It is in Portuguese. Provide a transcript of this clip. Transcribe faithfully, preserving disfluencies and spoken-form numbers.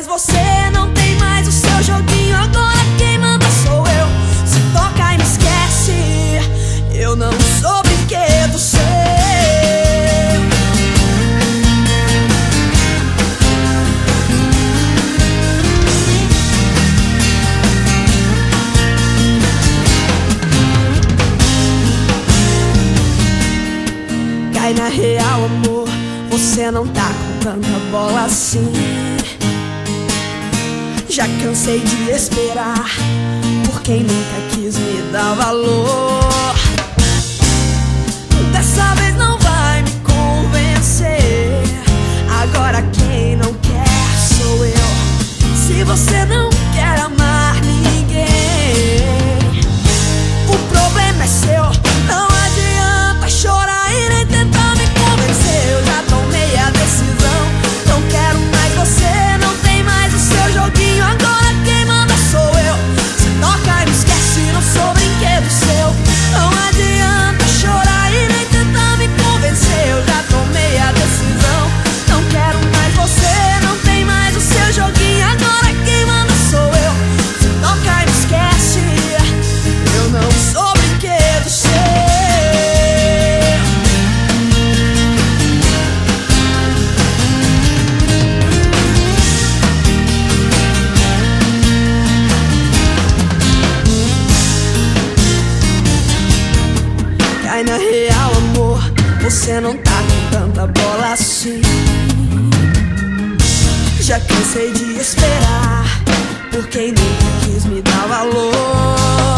mais você, não tem mais o seu joguinho. Agora quem manda sou eu. Se toca e me esquece, eu não sou brinquedo seu. Cai na real, amor, você não tá com tanta bola assim. Já cansei de esperar por quem nunca quis me dar valor. Dessa vez não vai me convencer. Agora quem não quer sou eu. Se você não quer amar ninguém, o problema é seu. Não adianta chorar e nem tentar me convencer. Eu já tomei a decisão, não quero mais você, não tem mais o seu joguinho. Agora quem manda sou eu. Se toca e me esquece, não sou brinquedo seu. Não adianta chorar e nem tentar me convencer. Eu já tomei a decisão, não quero mais você, não tem mais o seu joguinho. Agora quem manda sou eu. Se toca e me esquece, eu não sou brinquedo seu. Cai na real, amor, você não tá com tanta bola assim. Já cansei de esperar por quem nunca quis me dar valor.